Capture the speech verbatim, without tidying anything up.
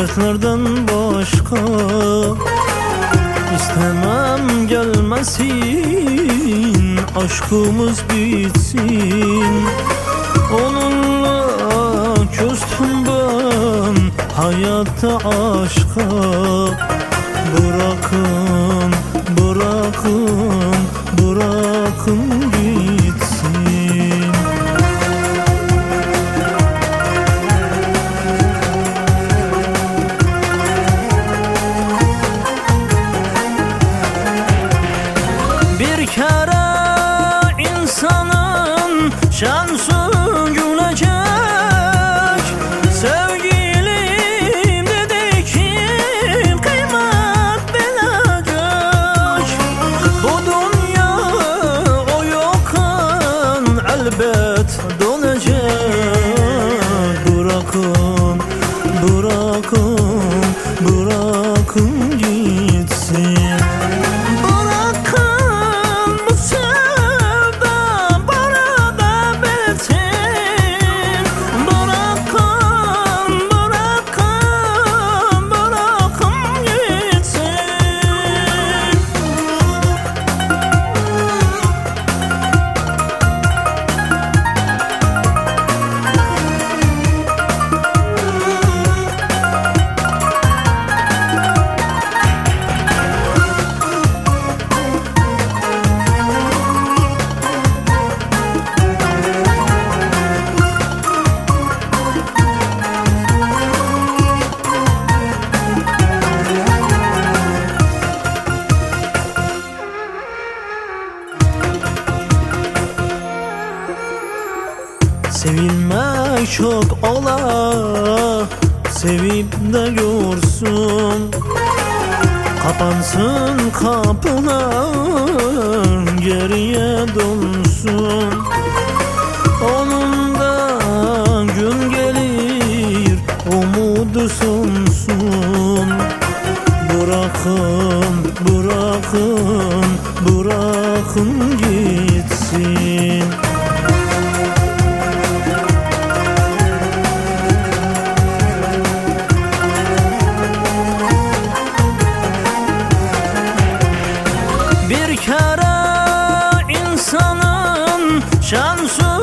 dertlerden başka. İstemem gelmesin, aşkımız bitsin. Onunla küstüm ben hayatta aşka. Bırakın, bırakın, bırakın gitsin. Bir kere insanın şansı gülecek. Sevgilim dedi kim kıymet bilecek. Bu dünya o yokken elbet dönecek. Bırakın, bırakın, bırakın gitsin. Sevilmek çok ola, sevip de görsün. Kapansın kapılar, geriye dönsün. Onun da gün gelir, umudu sönsün. Bırakın, bırakın, bırakın gitsin. Bir kere insanın şansı